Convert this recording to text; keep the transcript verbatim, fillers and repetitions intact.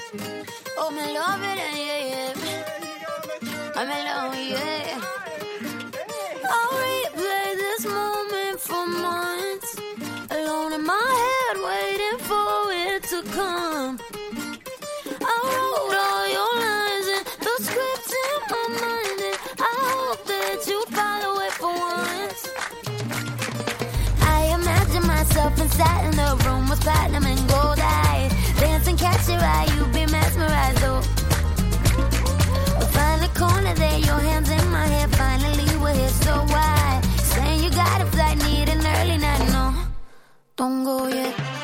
Oh, me love it, yeah, yeah. I'm alone, yeah. I'll replay this moment for months, alone in my head, waiting for it to come. I wrote all your lines and the script in my mind, and I hope that you follow it for once. I imagine myself inside in the room with platinum and gold eyes, dancing, catch your eye, you be mesmerized, oh. We'll find the corner there, your hands in my hair, finally we're here, so why? Saying you got a flight, need an early night, no, don't go yet.